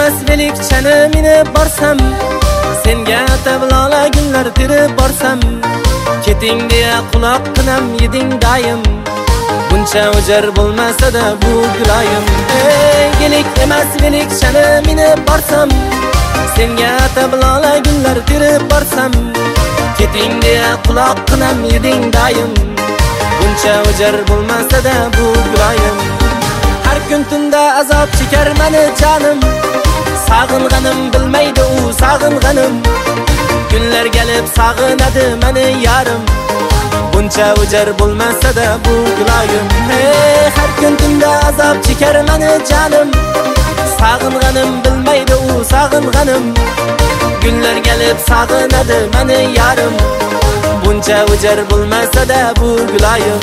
emas velikchani minib borsam, senga tablola gullar terib borsam, keting deya quloq qinam yeding dayim. Buncha o'jar bo'lmasa-da bu guloyim. Gelik emas velikchani minib borsam, senga tablola gullar terib borsam, keting deya quloq qinam yeding dayim. Buncha o'jar bo'lmasa-da bu guloyim. Har kun tunda azob chekar meni jonim, sag'inganim bilmaydi u sag'inganim. Kunlar kelib sag'inadi meni yarim. Buncha o'jar bo'lmasa-da bu guloyim. Har kun tunda azob chekar meni jonim, sag'inganim bilmaydi u sag'inganim. Kunlar kelib sag'inadi meni yarim. Buncha o'jar bo'lmasa-da bu guloyim.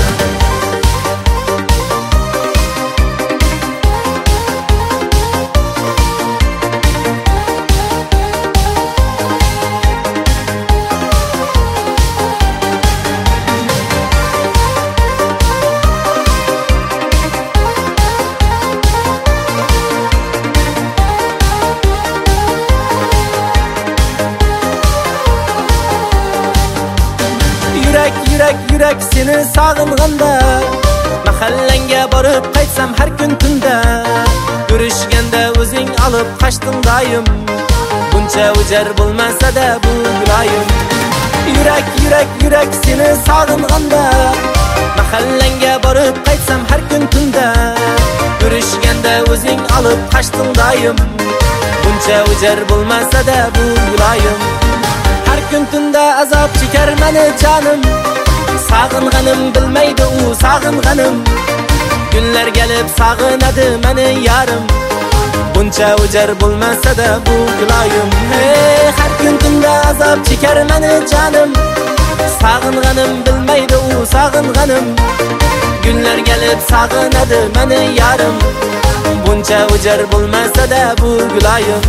Yurak seni sag'inganda, mahallanga borib qaytsam har kun tunda, ko'rishganda o'zing olib qashding dayim. Buncha o'jar bo'lmasa-da bu guloyim. Yurak seni sag'inganda, mahallanga borib qaytsam har kun tunda, ko'rishganda o'zing olib qashding dayim. Buncha o'jar bo'lmasa-da bu guloyim. Har kun tunda azob chekar meni jonim, sag'inganim bilmaydi u sag'inganim. Kunlar kelib sag'inadi meni yarim. Buncha o'jar bo'lmasa-da bu guloyim. Har kun tunda azob chekar meni jonim, sag'inganim bilmaydi u sag'inganim. Kunlar kelib sag'inadi meni yarim. Buncha o'jar bo'lmasa-da bu guloyim.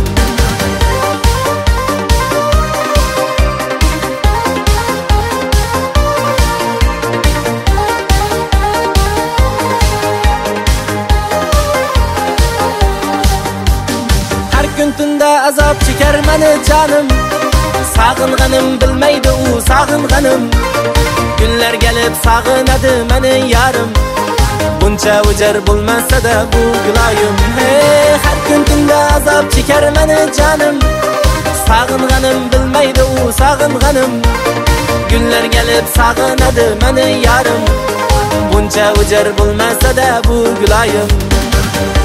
Tunda azob chekar meni jonim, sag'inganim bilmaydi u sag'inganim. Kunlar kelib sag'inadi meni yarim. Buncha o'jar bo'lmasa-da bu guloyim. Har kun tunda azob chekar meni jonim, sag'inganim bilmaydi u sag'inganim. Kunlar kelib sag'inadi meni yarim. Buncha o'jar bo'lmasa-da bu guloyim.